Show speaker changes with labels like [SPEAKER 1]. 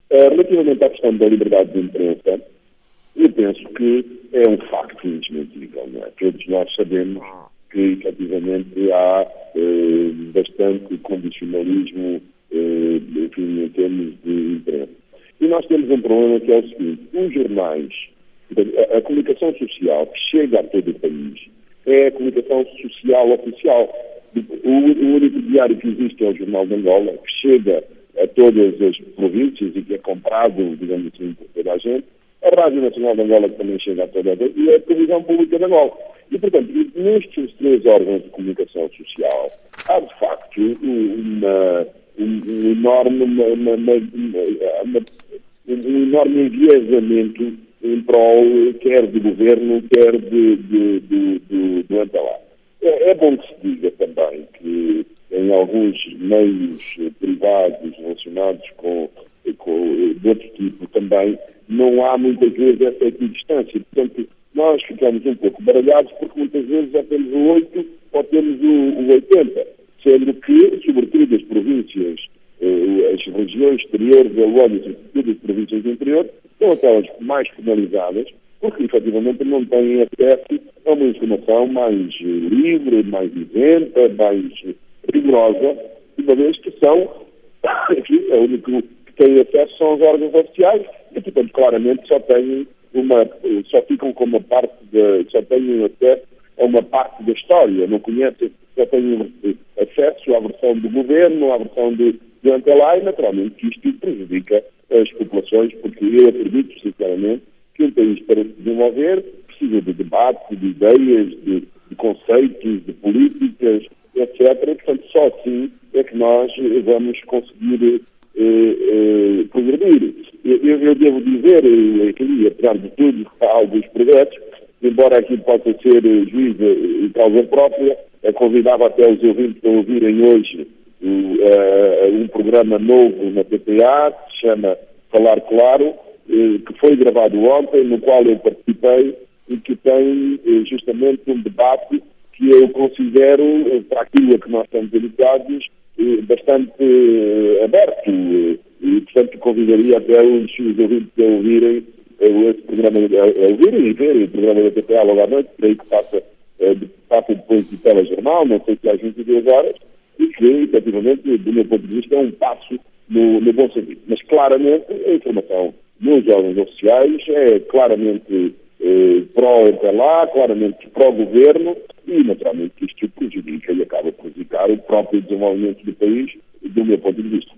[SPEAKER 1] Relativamente à questão da liberdade de imprensa, eu penso que é um facto indesmentível, não é? Todos nós sabemos que, efetivamente, há bastante condicionalismo enfim, em termos de imprensa. E nós temos um problema que é o seguinte: os jornais, a comunicação social que chega a todo o país é a comunicação social oficial. O único diário que existe é o Jornal de Angola, que chega a todas as províncias e que é comprado, digamos assim, por toda a gente. A Rádio Nacional de Angola, que também chega a toda a gente, e a Televisão Pública de Angola. E, portanto, nestes três órgãos de comunicação social, há, de facto, um enorme enviesamento em prol, quer do governo, quer do antelar. É bom que se diga também que em alguns meios privados relacionados com de outro tipo também, não há muitas vezes essa equidistância. Portanto, nós ficamos um pouco baralhados porque muitas vezes já temos o 8 ou temos o 80, sendo que, sobretudo, as províncias, as regiões exteriores da Luanda e sobretudo as províncias do interior, são aquelas mais penalizadas porque, efetivamente, não têm acesso a uma informação mais livre, mais isenta, mais rigorosa, uma vez que são, enfim, é o único que tem acesso são os órgãos oficiais e, portanto, claramente só ficam com uma parte só têm acesso a uma parte da história, não conhecem, só têm acesso à versão do governo, à versão do antelar, e naturalmente que isto prejudica as populações, porque eu acredito, sinceramente, que um país para se desenvolver precisa de debate, de ideias, de conceitos, de políticas, etc. E, portanto, só assim é que nós vamos conseguir progredir. Eu devo dizer que, apesar de tudo, há alguns projetos, embora aqui possa ser juiz e causa própria, convidava até os ouvintes a ouvirem hoje um programa novo na PPA, que se chama Falar Claro, que foi gravado ontem, no qual eu participei e que tem justamente um debate que eu considero, para aquilo a que nós estamos dedicados, bastante aberto. E, portanto, convidaria até os ouvintes a ouvirem esse programa, a ouvirem e verem o programa da PPA logo à noite, creio que passa depois do telejornal, não sei se às 22 horas, e que, efetivamente, do meu ponto de vista, é um passo no bom sentido. Mas, claramente, a informação nos órgãos oficiais é claramente pró-antelar, claramente pró-governo e, naturalmente, que isto prejudica e acaba por prejudicar o próprio desenvolvimento do país, do meu ponto de vista.